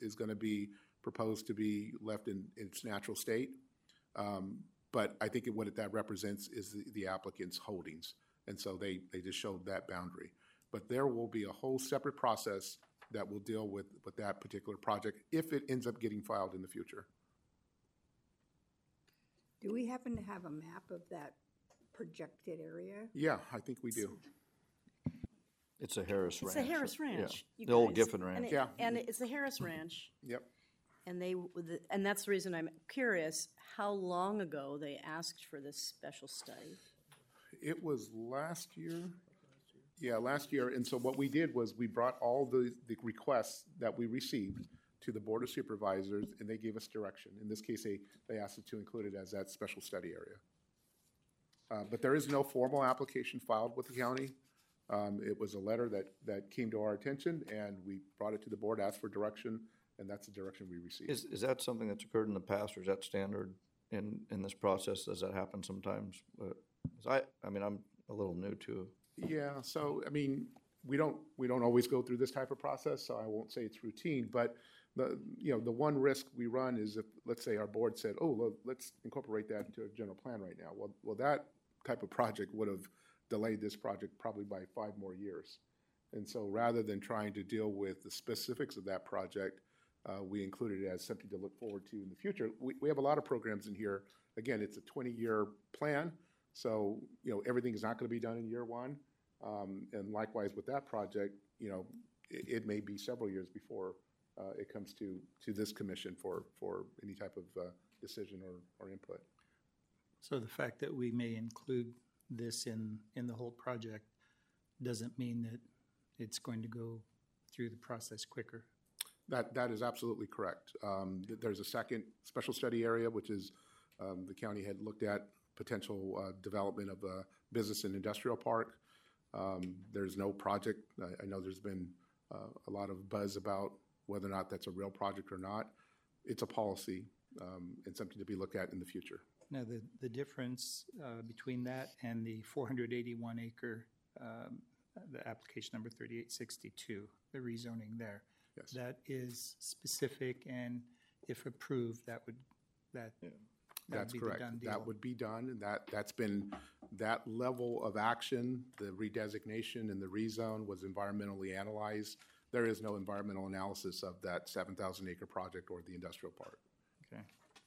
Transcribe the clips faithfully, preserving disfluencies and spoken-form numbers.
is going to be proposed to be left in, in its natural state. Um, but I think what that represents is the, the applicant's holdings. And so they, they just showed that boundary. But there will be a whole separate process that will deal with, with that particular project if it ends up getting filed in the future. Do we happen to have a map of that projected area? Yeah, I think we do. It's a Harris It's Ranch. the Harris Ranch. Yeah. you The old guys. Giffen Ranch. And it- Yeah. And it's the Harris Ranch. Yep. And they, and that's the reason I'm curious, how long ago they asked for this special study? It was last year. Yeah, last year. And so what we did was we brought all the, the requests that we received to the Board of Supervisors, and they gave us direction. In this case, they, they asked us to include it as that special study area. Uh, but there is no formal application filed with the county. Um, it was a letter that, that came to our attention, and we brought it to the board, asked for direction, and that's the direction we received. Is, is that something that's occurred in the past, or is that standard in, in this process? Does that happen sometimes? Uh, 'cause I, I mean, I'm a little new to, Yeah, so, I mean, we don't, we don't always go through this type of process, so I won't say it's routine, but the, you know, the one risk we run is if, let's say our board said, oh, well, let's incorporate that into a general plan right now. Well, well, that type of project would have delayed this project probably by five more years. And so rather than trying to deal with the specifics of that project, uh, we included it as something to look forward to in the future. We, we have a lot of programs in here. Again, it's a twenty-year plan, so, you know, everything is not going to be done in year one. Um, and likewise with that project, you know, it, it may be several years before uh, it comes to, to this commission for, for any type of uh, decision or, or input. So the fact that we may include this in, in the whole project doesn't mean that it's going to go through the process quicker. That, that is absolutely correct. Um, th- There's a second special study area, which is um, the county had looked at potential uh, development of a business and industrial park. Um, There's no project. I, I know there's been uh, a lot of buzz about whether or not that's a real project or not. It's a policy um, and something to be looked at in the future. Now, the, the difference uh, between that and the four hundred eighty-one acre, um, the application number thirty-eight sixty-two, the rezoning there, Yes. that is specific, and if approved, that would, that, that That's would be the correct. done deal. That would be done, and that, that's been, that level of action, the redesignation and the rezone was environmentally analyzed. There is no environmental analysis of that seven thousand acre project or the industrial park. Okay.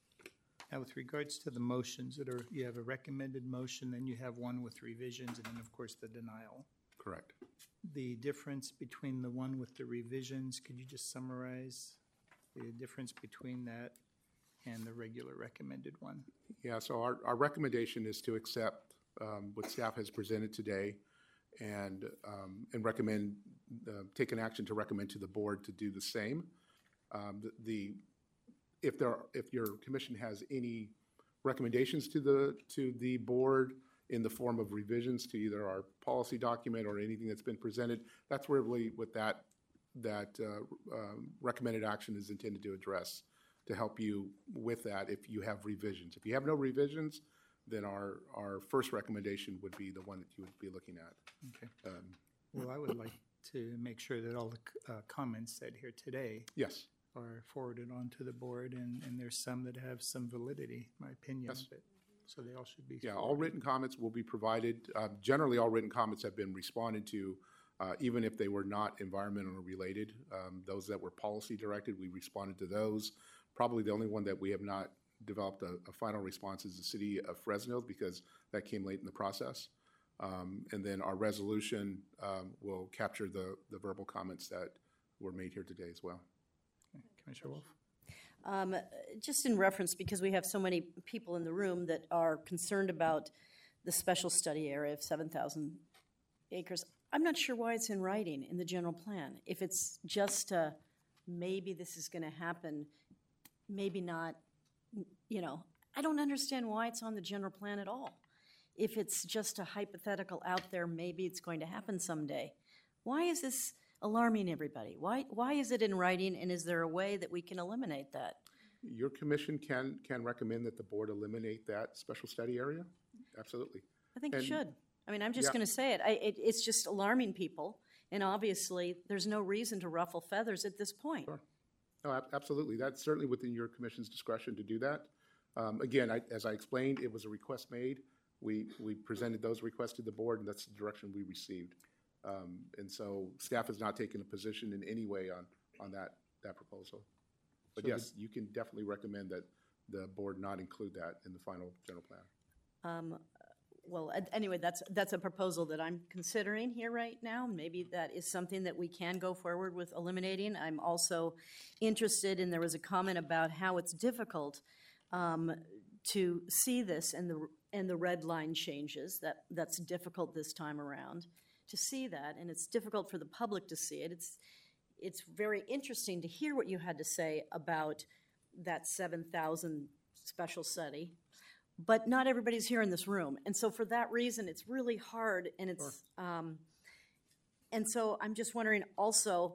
Now, with regards to the motions that are, you have a recommended motion, then you have one with revisions, and then, of course, the denial. Correct. The difference between the one with the revisions, could you just summarize the difference between that and the regular recommended one? Yeah, so our, our recommendation is to accept um, what staff has presented today and, um, and recommend, uh, take an action to recommend to the board to do the same. Um, the- The, if there, if your commission has any recommendations to the, to the board in the form of revisions to either our policy document or anything that's been presented, that's where really what that, that uh, um, recommended action is intended to address, to help you with that if you have revisions. If you have no revisions, then our, our first recommendation would be the one that you would be looking at. Okay. Um, Well, I would like to make sure that all the uh, comments said here today Yes, are forwarded on to the board, and, and there's some that have some validity, in my opinion, Yes. but, so they all should be. yeah, all forwarded. written comments will be provided. Uh, Generally, all written comments have been responded to, uh, even if they were not environmental related. Um, Those that were policy directed, we responded to those. Probably the only one that we have not developed a, a final response is the city of Fresno, because that came late in the process. Um, And then our resolution um, will capture the, the verbal comments that were made here today as well. Commissioner Wolf? Um, Just in reference, because we have so many people in the room that are concerned about the special study area of seven thousand acres, I'm not sure why it's in writing in the general plan. If it's just uh, maybe this is going to happen, maybe not, you know, I don't understand why it's on the general plan at all. If it's just a hypothetical out there, maybe it's going to happen someday. Why is this alarming everybody? Why, why is it in writing, and is there a way that we can eliminate that? Your commission can, can recommend that the board eliminate that special study area? Absolutely. I think it And- should. I mean, I'm just Yeah. going to say it. I, it. It's just alarming people, and obviously, there's no reason to ruffle feathers at this point. Sure. Oh, ab- absolutely. That's certainly within your commission's discretion to do that. Um, Again, I- as I explained, it was a request made. We, we presented those requests to the board, and that's the direction we received. Um, And so staff has not taken a position in any way on, on that, that proposal. But So the- yes, you can definitely recommend that the board not include that in the final general plan. Um, Well, a- anyway, that's, that's a proposal that I'm considering here right now. Maybe that is something that we can go forward with eliminating. I'm also interested, and there was a comment about how it's difficult um, to see this and the, and the red line changes. That, that's difficult this time around to see that, and it's difficult for the public to see it. It's, it's very interesting to hear what you had to say about that seven thousand special study. But not everybody's here in this room. And so for that reason, it's really hard and it's, um, and so I'm just wondering also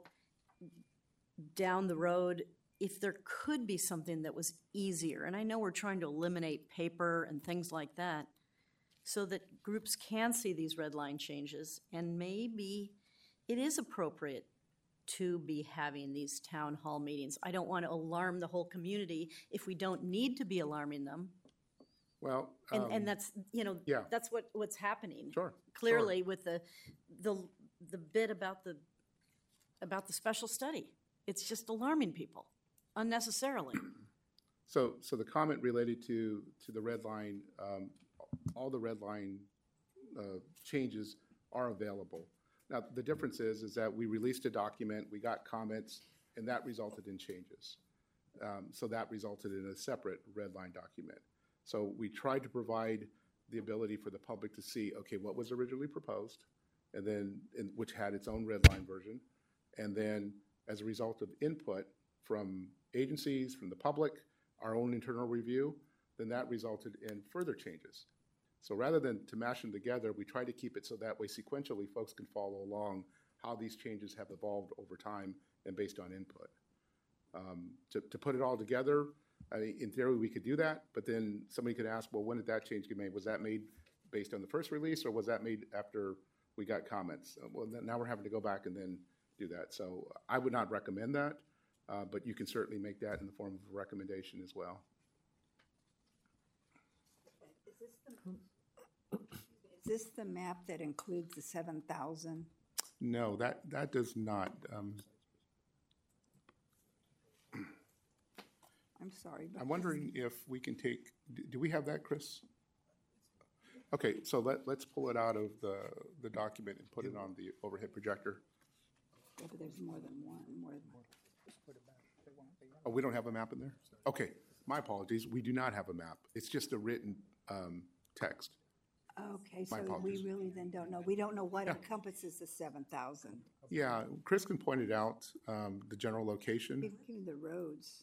down the road, if there could be something that was easier. And I know we're trying to eliminate paper and things like that so that groups can see these red line changes. And maybe it is appropriate to be having these town hall meetings. I don't want to alarm the whole community if we don't need to be alarming them. Well, And, um, and that's, you know, yeah. that's what, what's happening. Sure, Clearly with the, the, the bit about the, about the special study. It's just alarming people unnecessarily. So, so the comment related to, to the red line, um, all the red line uh, changes are available. Now, the difference is, is that we released a document, we got comments, and that resulted in changes. Um, So that resulted in a separate red line document. So we tried to provide the ability for the public to see, okay, what was originally proposed, and then, in- which had its own red line version. And then, as a result of input from agencies, from the public, our own internal review, then that resulted in further changes. So rather than to mash them together, we try to keep it so that way sequentially folks can follow along how these changes have evolved over time and based on input. Um, To, to put it all together, I mean, in theory, we could do that, but then somebody could ask, well, when did that change get made? Was that made based on the first release, or was that made after we got comments? Uh, Well, then now we're having to go back and then do that. So I would not recommend that, uh, but you can certainly make that in the form of a recommendation as well. Is this the map that includes the seven thousand? No, that, that does not. um, I'm sorry, but. I'm wondering if we can take, do- do we have that, Chris? Okay, so let, let's pull it out of the, the document and put it on the overhead projector. Yeah, but there's more than one, more than one. Oh, we don't have a map in there? Okay, my apologies. We do not have a map. It's just a written um, text. Okay, My so we apologies. really then don't know. We don't know what Yeah. encompasses the seven thousand, Yeah, Chris can point it out, um, the general location. including the roads.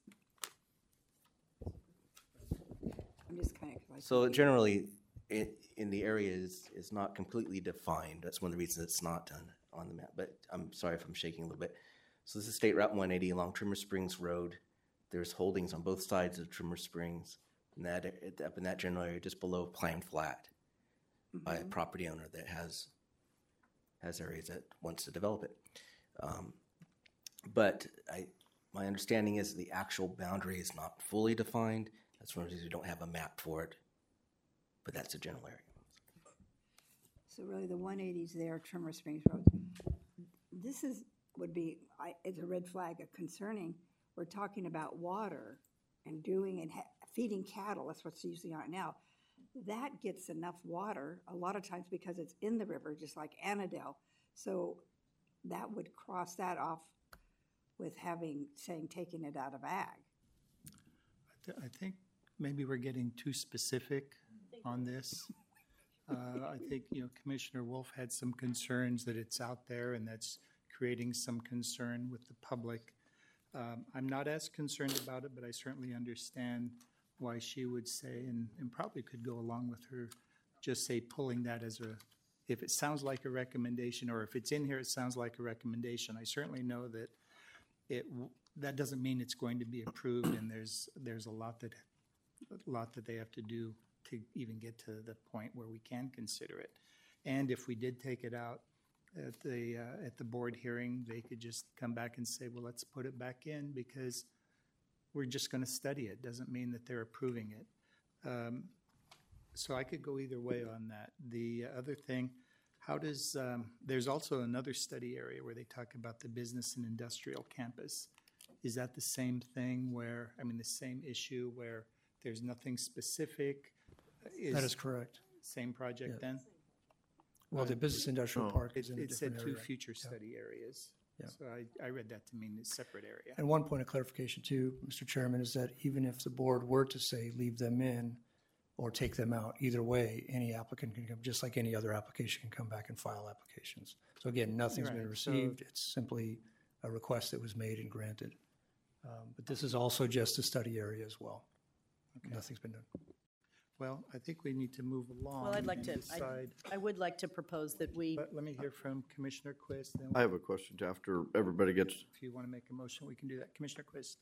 I'm just kind of like. So generally, it, in the area is, is not completely defined. That's one of the reasons it's not on, on the map, but I'm sorry if I'm shaking a little bit. So this is State Route one eighty along Trimmer Springs Road. There's holdings on both sides of Trimmer Springs, and that, up in that general area, just below Pine Flat, by a property owner that has, has areas that wants to develop it. Um, But I, my understanding is the actual boundary is not fully defined. That's one of the reasons we don't have a map for it, but that's a general area. So really, the one eighties there, Trimmer Springs Road. This is, would be, I, it's a red flag of concerning. We're talking about water and doing and ha- feeding cattle, that's what's usually on it now. That gets enough water, a lot of times because it's in the river, just like Annandale. So that would cross that off with having, saying, taking it out of ag. I th- I think maybe we're getting too specific on this. Uh, I think, you know, Commissioner Wolf had some concerns that it's out there and that's creating some concern with the public. Um, I'm not as concerned about it, but I certainly understand why she would say, and, and probably could go along with her, just say pulling that as a, if it sounds like a recommendation, or if it's in here, it sounds like a recommendation. I certainly know that it, w- that doesn't mean it's going to be approved, and there's, there's a lot that, a lot that they have to do to even get to the point where we can consider it. And if we did take it out, at the, uh, at the board hearing, they could just come back and say, well, let's put it back in because we're just going to study it. Doesn't mean that they're approving it. Um, So I could go either way on that. The other thing, how does, um, there's also another study area where they talk about the business and industrial campus. Is that the same thing where, I mean, the same issue where there's nothing specific? That is correct. Same project Yeah. then? Well, the business industrial Oh. park It, is in a it said different two area. future study areas. Yeah. So I, I read that to mean a separate area. And one point of clarification too, Mister Chairman, is that even if the board were to say leave them in or take them out, either way, any applicant can come, just like any other application can come back and file applications. So again, nothing's been Right, so- received. It's simply a request that was made and granted. Um, But this is also just a study area as well. Nothing's been done. Well, I think we need to move along. Well, I'd like and to, I, decide. I would like to propose that we, But let me hear from Commissioner Quist, then I have a question after everybody gets, if you want to make a motion, we can do that. Commissioner Quist?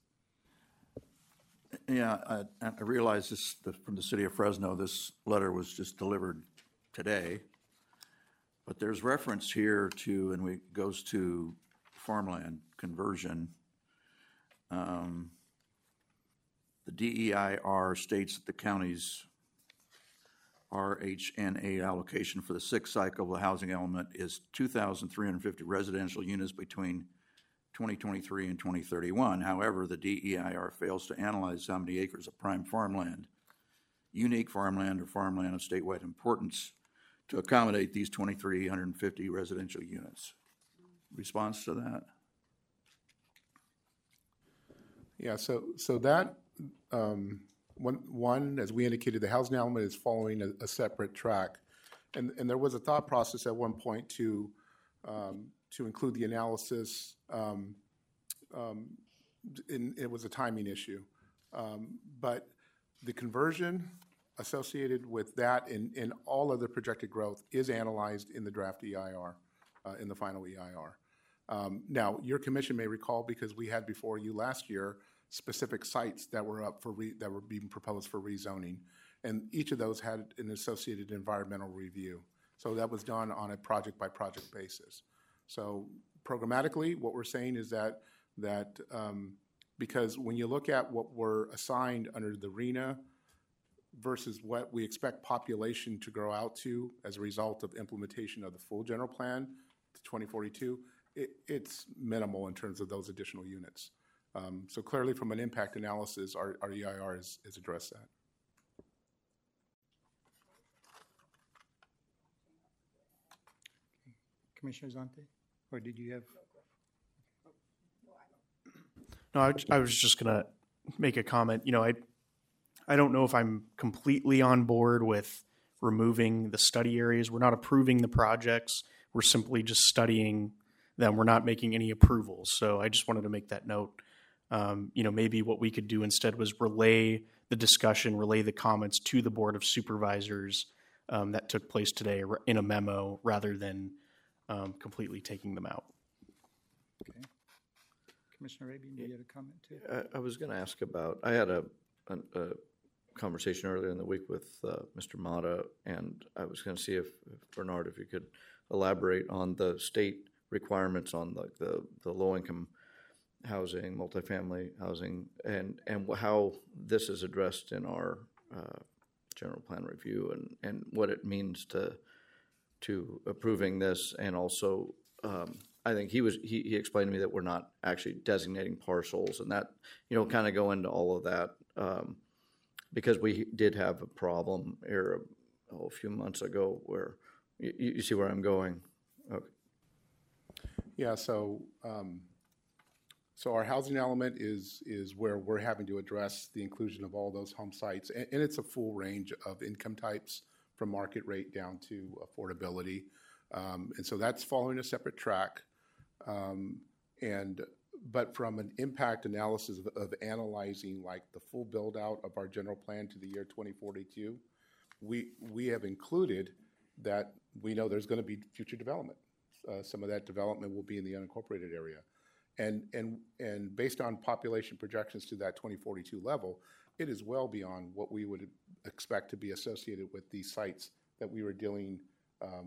Yeah, I, I realize this, the- from the city of Fresno, this letter was just delivered today. But there's reference here to, and it goes to farmland conversion. Um, The D E I R states that the county's R H N A allocation for the sixth cycle of the housing element is two thousand three hundred fifty residential units between twenty twenty-three and twenty thirty-one. However, the D E I R fails to analyze how many acres of prime farmland, unique farmland or farmland of statewide importance to accommodate these two thousand three hundred fifty residential units. Response to that? Yeah, so, so that, um, one, one, as we indicated, the housing element is following a, a separate track. And, and there was a thought process at one point to, um, to include the analysis, um, um, in, it was a timing issue. Um, but the conversion associated with that and, and all other projected growth is analyzed in the draft E I R, uh, in the final E I R. Um, now, your commission may recall, because we had before you last year, specific sites that were up for, re, that were being proposed for rezoning. And each of those had an associated environmental review. So that was done on a project-by-project basis. So programmatically, what we're saying is that, that um, because when you look at what were assigned under the R E N A versus what we expect population to grow out to as a result of implementation of the full general plan to twenty forty-two, it, it's minimal in terms of those additional units. Um, so clearly from an impact analysis, our, our E I R has, has addressed that. Commissioner Zante? Or did you have? No, I, I was just gonna make a comment. You know, I, I don't know if I'm completely on board with removing the study areas. We're not approving the projects. We're simply just studying them. We're not making any approvals. So I just wanted to make that note. Um, you know, maybe what we could do instead was relay the discussion, relay the comments to the Board of Supervisors um, that took place today in a memo rather than um, completely taking them out. Okay. Commissioner Rabian, you had a comment too? I, I was going to ask about, I had a, a, a conversation earlier in the week with uh, Mister Mata, and I was going to see if, if Bernard, if you could elaborate on the state requirements on the, the, the low-income housing, multifamily housing, and, and how this is addressed in our uh, general plan review, and, and what it means to to approving this, and also um, I think he was he, he explained to me that we're not actually designating parcels, and that, you know, kind of go into all of that um, because we did have a problem here oh, a few months ago where you, you see where I'm going. Okay. Yeah, so um, so our housing element is is where we're having to address the inclusion of all those home sites, and, and it's a full range of income types from market rate down to affordability, um, and so that's following a separate track. Um, and but from an impact analysis of, of analyzing like the full build out of our general plan to the year twenty forty-two, we we have included that we know there's going to be future development. Uh, some of that development will be in the unincorporated area. And, and, and based on population projections to that twenty forty-two level, it is well beyond what we would expect to be associated with these sites that we were dealing um,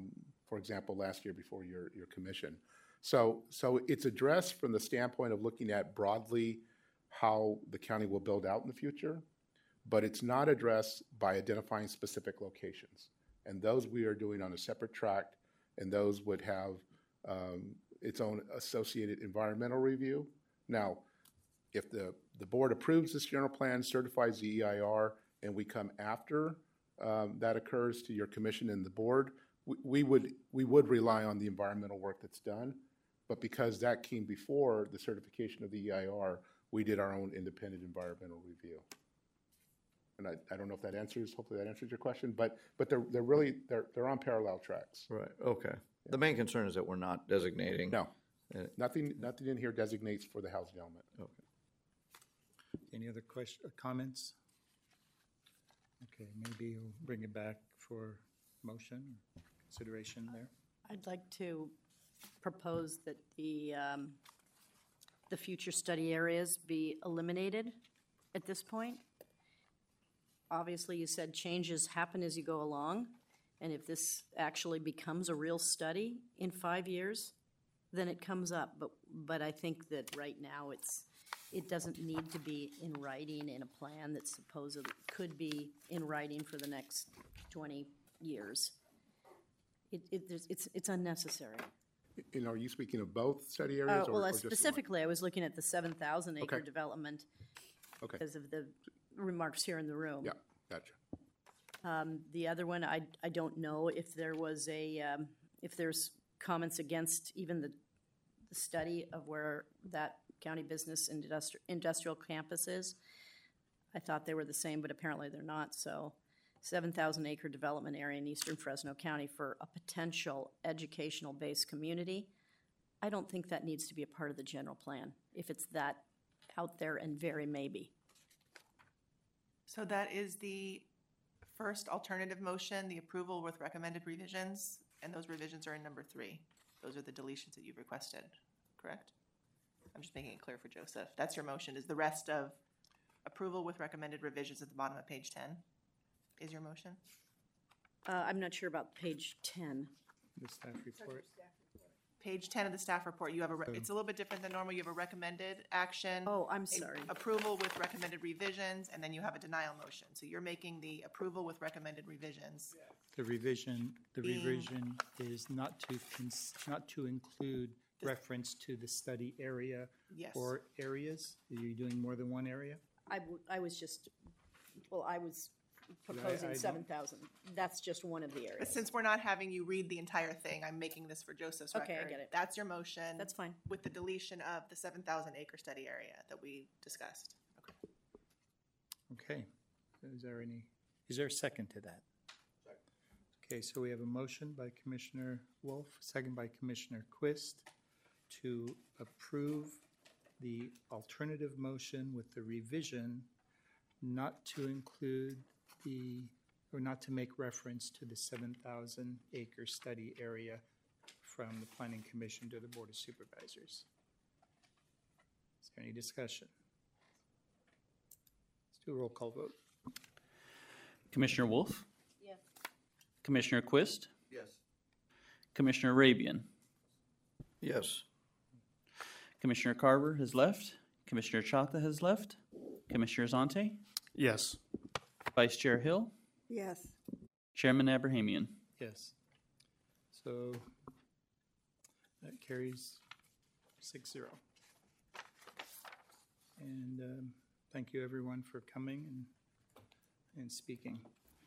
for example, last year before your, your commission. So, so it's addressed from the standpoint of looking at broadly how the county will build out in the future, but it's not addressed by identifying specific locations. And those we are doing on a separate track, and those would have um, its own associated environmental review. Now, if the, the board approves this general plan, certifies the E I R, and we come after um, that occurs to your commission and the board, we, we would we would rely on the environmental work that's done. But because that came before the certification of the E I R, we did our own independent environmental review. And I, I don't know if that answers, hopefully that answers your question, but but they're they're really they're they're on parallel tracks. Right, okay. The main concern is that we're not designating. No, Uh, nothing nothing in here designates for the housing element. Okay. Any other question, uh, comments? Okay, maybe we'll bring it back for motion, or consideration there. I'd like to propose that the, um, the future study areas be eliminated at this point. Obviously, you said changes happen as you go along, and if this actually becomes a real study in five years, then it comes up. But, but I think that right now it's, it doesn't need to be in writing in a plan that supposedly could be in writing for the next twenty years. It, it, there's- it's, it's unnecessary. And are you speaking of both study Uh, areas or Well, or I- just one? specifically, I was looking at the seven thousand acre Okay. development Okay, because of the remarks here in the room. yeah, gotcha. Um, The other one, I, I don't know if there was a, um, if there's comments against even the, the study of where that county business and industri- industrial campus is. I thought they were the same, but apparently they're not, so seven thousand acre development area in eastern Fresno County for a potential educational-based community. I don't think that needs to be a part of the general plan, if it's that out there and very maybe. So that is the first alternative motion, the approval with recommended revisions, and those revisions are in number three. Those are the deletions that you've requested, correct? I'm just making it clear for Joseph. That's your motion, is the rest of approval with recommended revisions at the bottom of page ten is your motion? Uh, I'm not sure about page ten. The staff report. Page ten of the staff report, you have a, re- it's a little bit different than normal. You have a recommended action. Oh, I'm a- sorry. Approval with recommended revisions, and then you have a denial motion. So you're making the approval with recommended revisions. The revision, the Being- revision is not to, cons- not to include reference to the study area Yes. or areas. Are you doing more than one area? I, w- I was just, well, I was I proposing don't- seven thousand. That's just one of the But areas. since we're not having you read the entire thing, I'm making this for Joseph's record. Okay, I get it. That's your motion. That's fine. With the deletion of the seven thousand acre study area that we discussed. Okay. Okay. Is there any, is there a second to that? Okay, so we have a motion by Commissioner Wolf, second by Commissioner Quist to approve the alternative motion with the revision not to include the, or not to make reference to the seven thousand acre study area from the Planning Commission to the Board of Supervisors. Is there any discussion? Let's do a roll call vote. Commissioner Wolf? Yes. Commissioner Quist? Yes. Commissioner Arabian? Yes. Commissioner Carver has left. Commissioner Chata has left. Commissioner Zante? Yes. Vice Chair Hill? Yes. Chairman Abrahamian? Yes. So that carries six zero. And um, thank you, everyone, for coming and, and speaking.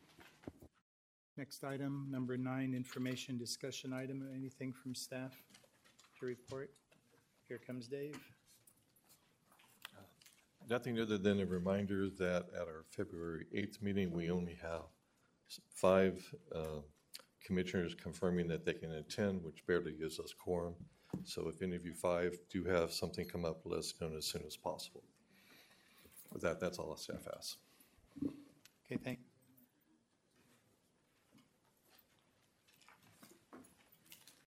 Next item, number nine, information discussion item. Anything from staff to report? Here comes Dave. Nothing other than a reminder that at our February eighth meeting, we only have s- five uh, commissioners confirming that they can attend, which barely gives us quorum. So if any of you five do have something come up, let us know as soon as possible. With that, that's all the staff has. Okay, thank,